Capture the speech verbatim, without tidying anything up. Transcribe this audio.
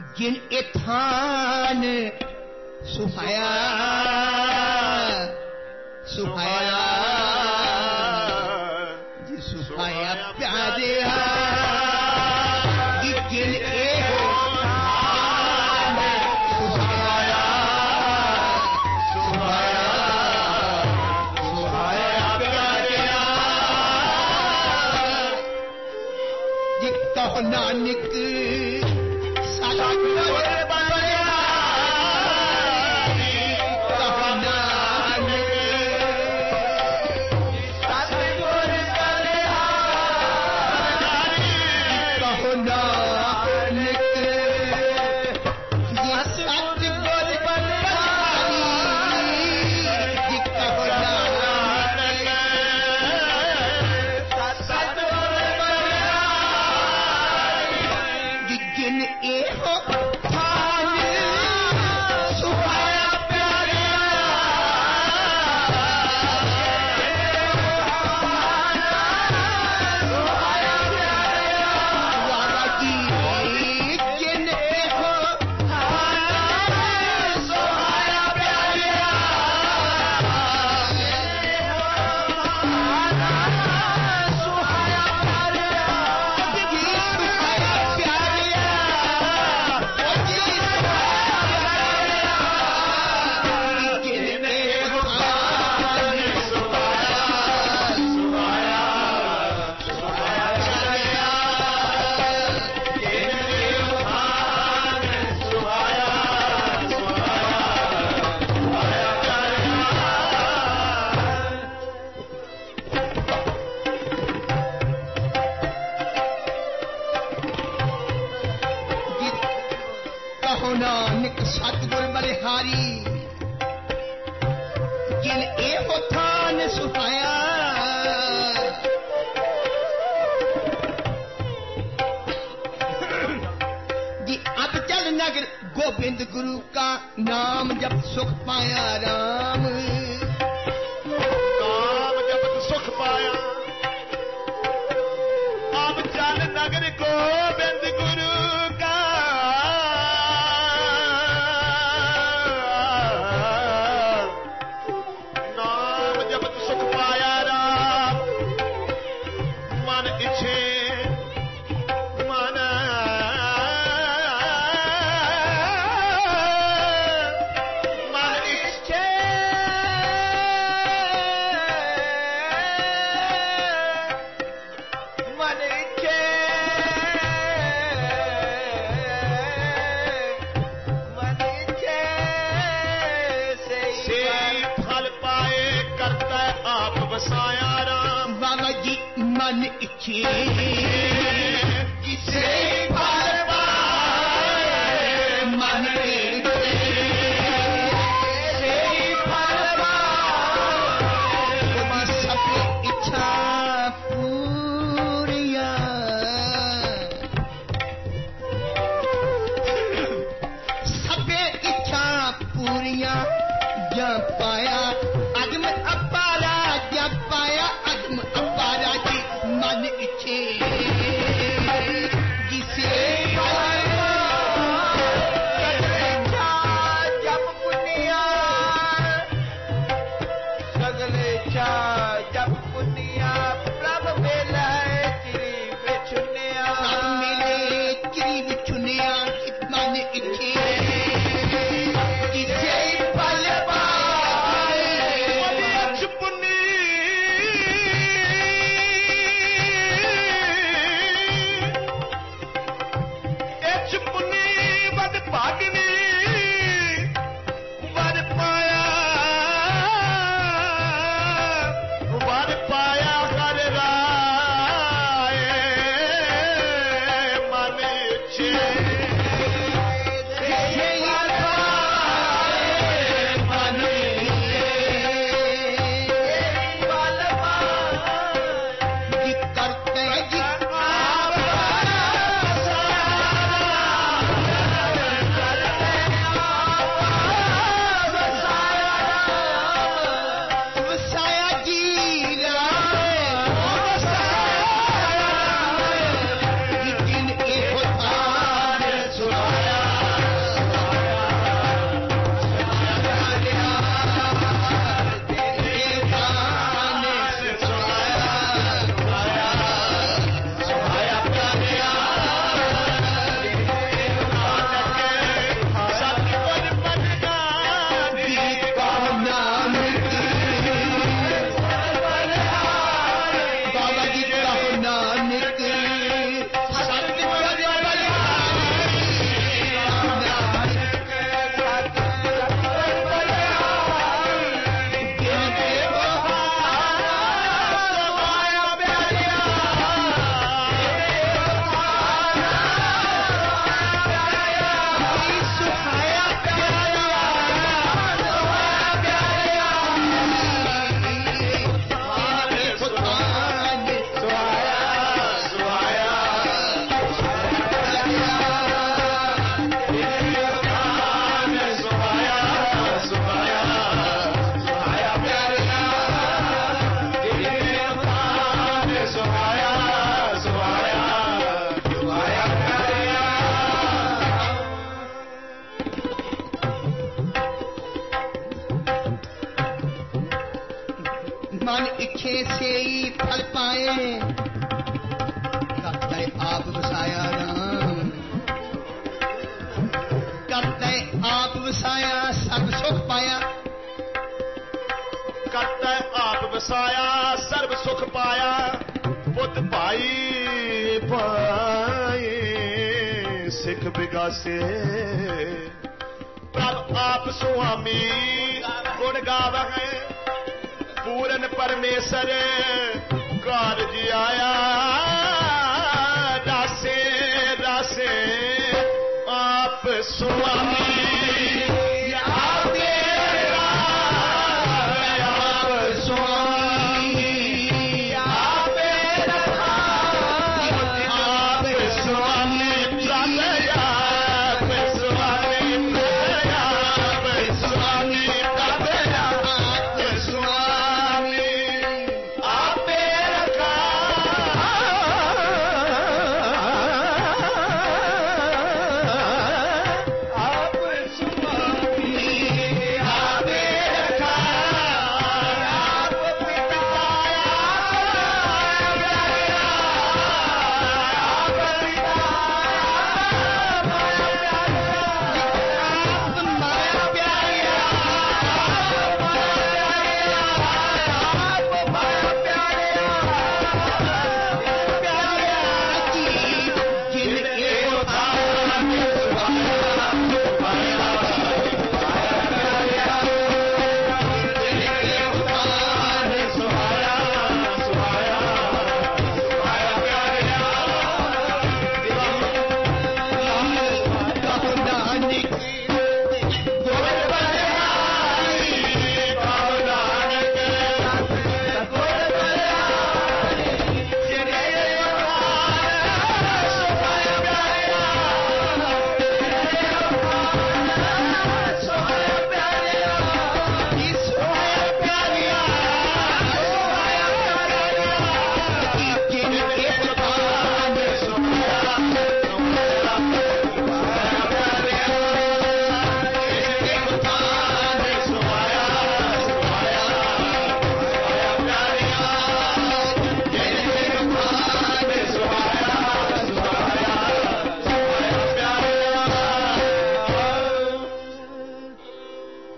जिन ethane सुहाया सुहाया जी सुहाया प्यारे जिन ए सुहाया सुहाया सुहाया प्यारे जी कहो नानक गोविंद गुरु का नाम जब सुख पाया राम नाम जब सुख पाया अब चल नगर गोविंद गुरु का नाम जब सुख पाया राम मन इच्छे मन इच्छे किसे फल पाए मन इच्छे फल पाए सब इच्छा पूरिया सब इच्छा पूरिया जब पाया अदम अपारा जब पाया अदम अपारा मन इच्छे जिसे लिखे से ही फल पाए। करते आप वसाया राम, करते आप वसाया सर्व सुख पाया। करते आप वसाया सर्व सुख पाया। पुत भाई भाई सिख बिगासे। प्रभ आप सुआमी गुण गावे। पूरन परमेश्वर कारज आया। रासे रासे आप सुआमी